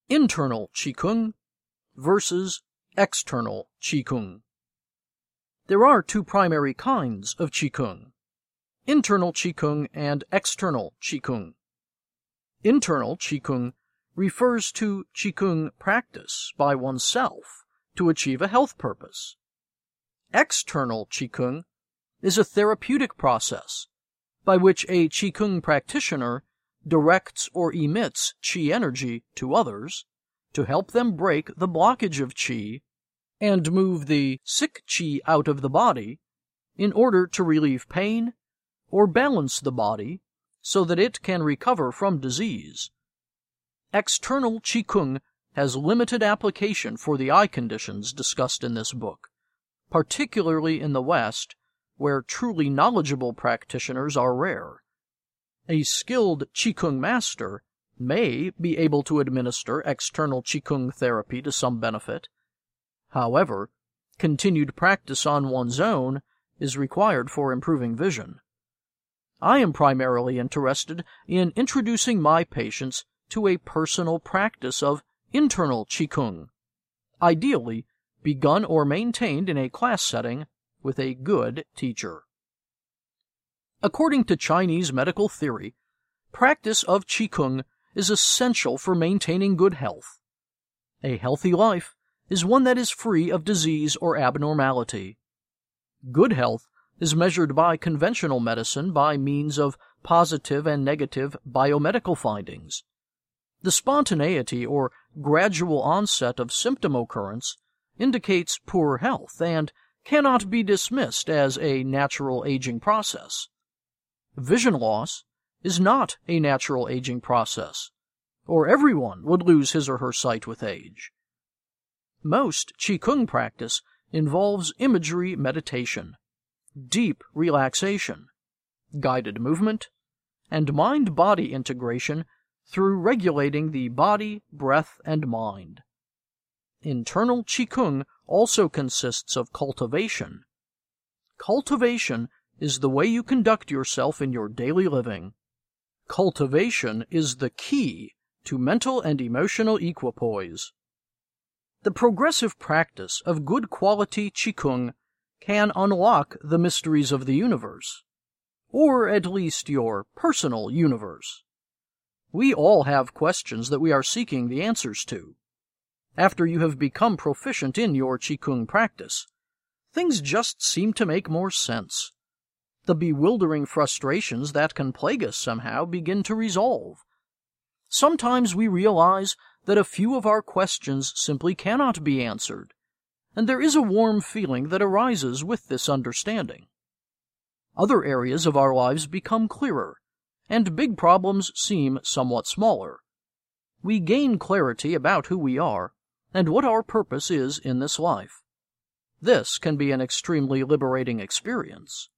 internal Qigong versus external Qigong. There are two primary kinds of Qigong: internal Qigong and external Qigong. Internal Qigong refers to Qigong practice by oneself to achieve a health purpose. External Qigong is a therapeutic process by which a Qigong practitioner directs or emits Qi energy to others to help them break the blockage of Qi and move the sick Qi out of the body in order to relieve pain or balance the body so that it can recover from disease. External Qigong has limited application for the eye conditions discussed in this book, particularly in the West, where truly knowledgeable practitioners are rare. A skilled Qigong master may be able to administer external Qigong therapy to some benefit. However, continued practice on one's own is required for improving vision. I am primarily interested in introducing my patients to a personal practice of internal Qigong, ideally begun or maintained in a class setting with a good teacher. According to Chinese medical theory, practice of Qigong is essential for maintaining good health. A healthy life is one that is free of disease or abnormality. Good health is measured by conventional medicine by means of positive and negative biomedical findings. The spontaneity or gradual onset of symptom occurrence indicates poor health and cannot be dismissed as a natural aging process. Vision loss is not a natural aging process, or everyone would lose his or her sight with age. Most Qigong practice involves imagery meditation, deep relaxation, guided movement, and mind-body integration through regulating the body, breath, and mind. Internal Qigong also consists of cultivation. Cultivation is the way you conduct yourself in your daily living. Cultivation is the key to mental and emotional equipoise. The progressive practice of good quality Qigong can unlock the mysteries of the universe, or at least your personal universe. We all have questions that we are seeking the answers to. After you have become proficient in your Qigong practice, things just seem to make more sense. The bewildering frustrations that can plague us somehow begin to resolve. Sometimes we realize that a few of our questions simply cannot be answered, and there is a warm feeling that arises with this understanding. Other areas of our lives become clearer, and big problems seem somewhat smaller. We gain clarity about who we are and what our purpose is in this life. This can be an extremely liberating experience.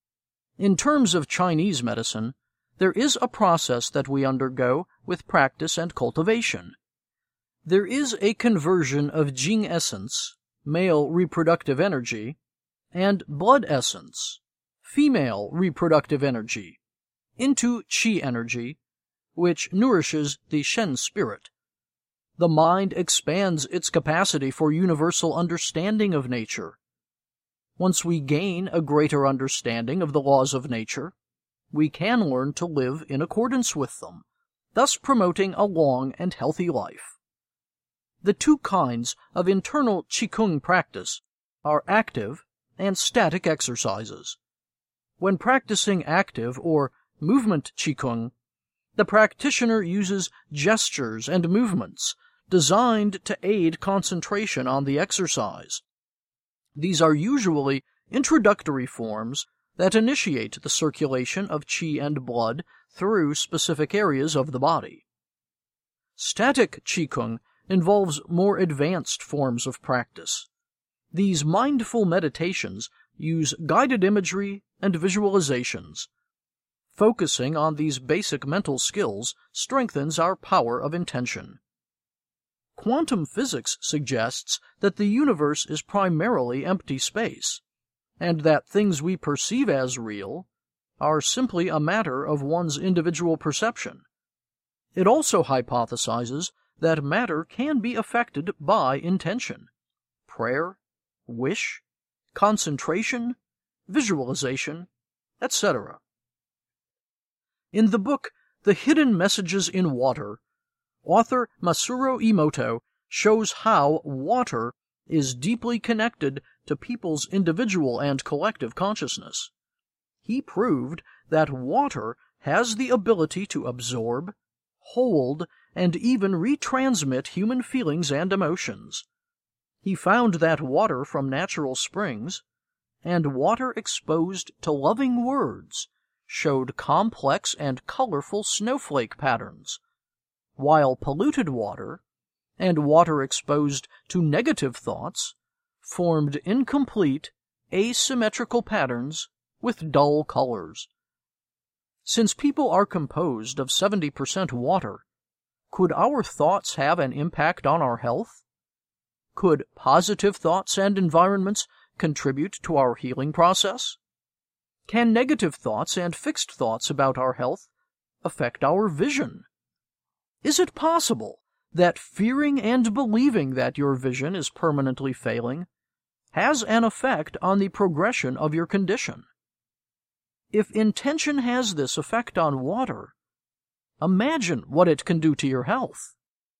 In terms of Chinese medicine, there is a process that we undergo with practice and cultivation. There is a conversion of Jing essence, male reproductive energy, and blood essence, female reproductive energy, into Qi energy, which nourishes the Shen spirit. The mind expands its capacity for universal understanding of nature. Once we gain a greater understanding of the laws of nature, we can learn to live in accordance with them, thus promoting a long and healthy life. The two kinds of internal Qigong practice are active and static exercises. When practicing active or movement Qigong, the practitioner uses gestures and movements designed to aid concentration on the exercise. These are usually introductory forms that initiate the circulation of Qi and blood through specific areas of the body. Static Qigong involves more advanced forms of practice. These mindful meditations use guided imagery and visualizations. Focusing on these basic mental skills strengthens our power of intention. Quantum physics suggests that the universe is primarily empty space, and that things we perceive as real are simply a matter of one's individual perception. It also hypothesizes that matter can be affected by intention, prayer, wish, concentration, visualization, etc. In the book The Hidden Messages in Water, author Masaru Emoto shows how water is deeply connected to people's individual and collective consciousness. He proved that water has the ability to absorb, hold, and even retransmit human feelings and emotions. He found that water from natural springs and water exposed to loving words showed complex and colorful snowflake patterns, while polluted water and water exposed to negative thoughts formed incomplete, asymmetrical patterns with dull colors. Since people are composed of 70% water, could our thoughts have an impact on our health? Could positive thoughts and environments contribute to our healing process? Can negative thoughts and fixed thoughts about our health affect our vision? Is it possible that fearing and believing that your vision is permanently failing has an effect on the progression of your condition? If intention has this effect on water, imagine what it can do to your health.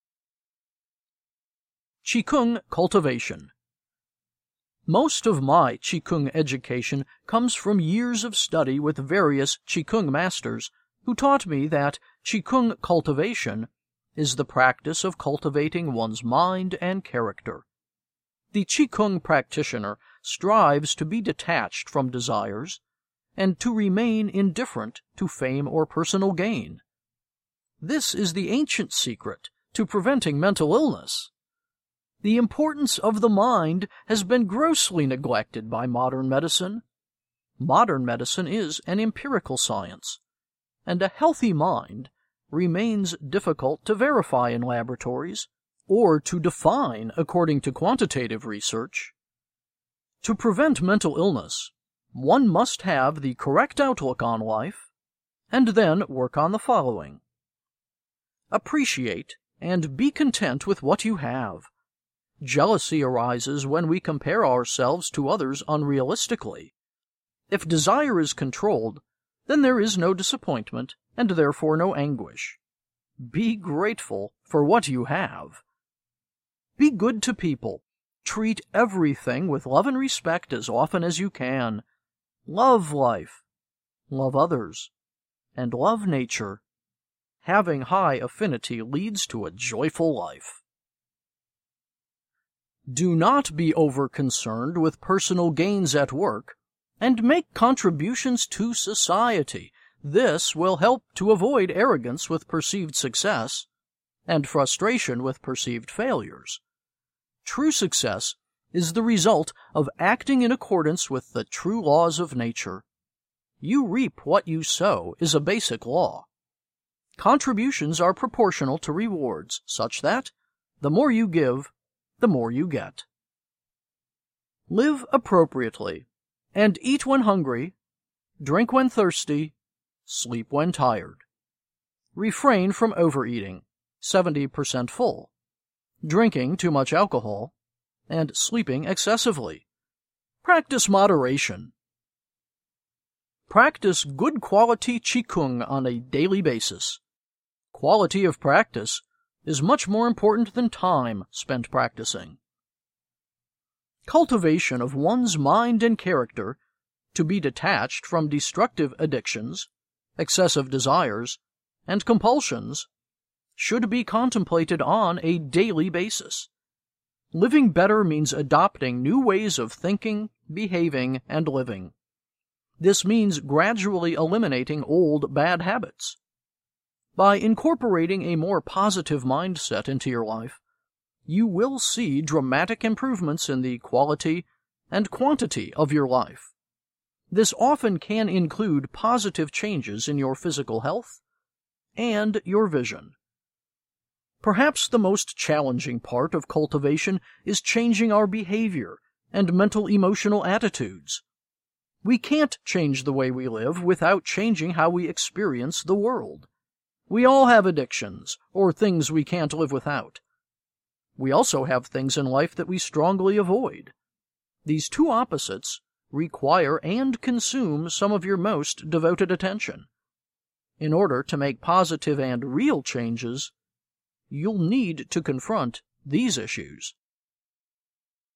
Qigong cultivation. Most of my Qigong education comes from years of study with various Qigong masters who taught me that Qigong cultivation is the practice of cultivating one's mind and character. The Qigong practitioner strives to be detached from desires and to remain indifferent to fame or personal gain. This is the ancient secret to preventing mental illness. The importance of the mind has been grossly neglected by modern medicine. Modern medicine is an empirical science, and a healthy mind remains difficult to verify in laboratories or to define according to quantitative research. To prevent mental illness, one must have the correct outlook on life, and then work on the following. Appreciate and be content with what you have. Jealousy arises when we compare ourselves to others unrealistically. If desire is controlled, then there is no disappointment and therefore no anguish. Be grateful for what you have. Be good to people. Treat everything with love and respect as often as you can. Love life, love others, and love nature. Having high affinity leads to a joyful life. Do not be over-concerned with personal gains at work, and make contributions to society. This will help to avoid arrogance with perceived success, and frustration with perceived failures. True success is the result of acting in accordance with the true laws of nature. You reap what you sow is a basic law. Contributions are proportional to rewards, such that the more you give, the more you get. Live appropriately, and eat when hungry, drink when thirsty, sleep when tired. Refrain from overeating, 70% full, drinking too much alcohol, and sleeping excessively. Practice moderation. Practice good quality Qigong on a daily basis. Quality of practice is much more important than time spent practicing. Cultivation of one's mind and character to be detached from destructive addictions, excessive desires, and compulsions should be contemplated on a daily basis. Living better means adopting new ways of thinking, behaving, and living. This means gradually eliminating old bad habits. By incorporating a more positive mindset into your life, you will see dramatic improvements in the quality and quantity of your life. This often can include positive changes in your physical health and your vision. Perhaps the most challenging part of cultivation is changing our behavior and mental-emotional attitudes. We can't change the way we live without changing how we experience the world. We all have addictions, or things we can't live without. We also have things in life that we strongly avoid. These two opposites require and consume some of your most devoted attention. In order to make positive and real changes, you'll need to confront these issues.